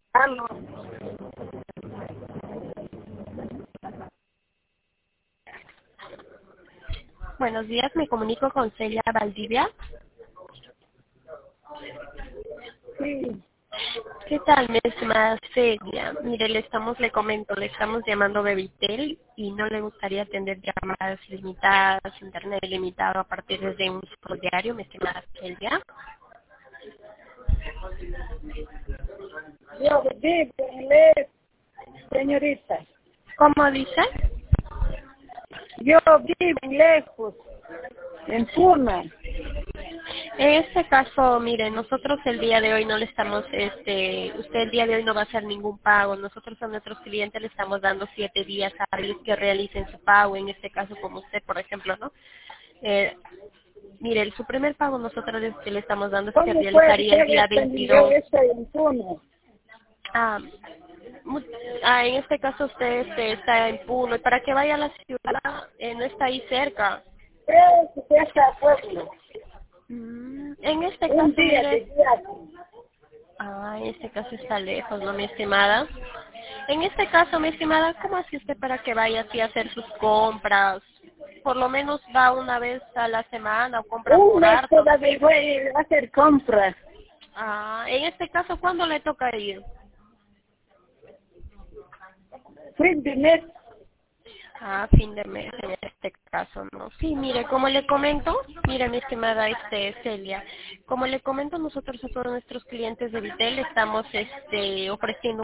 Aló. Buenos días, me comunico con Celia Valdivia. Sí. ¿Qué tal, mi estimada Celia? Mire, le comento, le estamos llamando de Vitel y no le gustaría atender llamadas limitadas, internet limitado a partir de un solo diario, mi estimada Celia. Yo vivo en lejos, señorita. ¿Cómo dice? Yo vivo en lejos, en Puna. En este caso, mire, nosotros el día de hoy no le estamos, usted el día de hoy no va a hacer ningún pago. Nosotros a nuestros clientes le estamos dando 7 días hábiles que realicen su pago. En este caso, como usted, por ejemplo, ¿no? Eh, Mire, su primer pago nosotros que le estamos dando es que ¿Cómo puede realizaría el ser día esto? Yo 22. estoy en Puna. Ah, mu- en este caso usted está en Puno. ¿Y para que vaya a la ciudad? No está ahí cerca. Creo que está a pueblo. En este Un caso, día de mire, viaje. en este caso está lejos, ¿no, mi estimada? En este caso, mi estimada, ¿cómo hace usted para que vaya así a hacer sus compras? Por lo menos va una vez a la semana o compra Un por mes harto. todavía voy a hacer compras. En este caso, ¿cuándo le toca ir? Fin de mes. Fin de mes en este caso, ¿no? Sí, mire, como le comento, mire, mi estimada Celia, como le comento, nosotros a todos nuestros clientes de Vitel estamos ofreciendo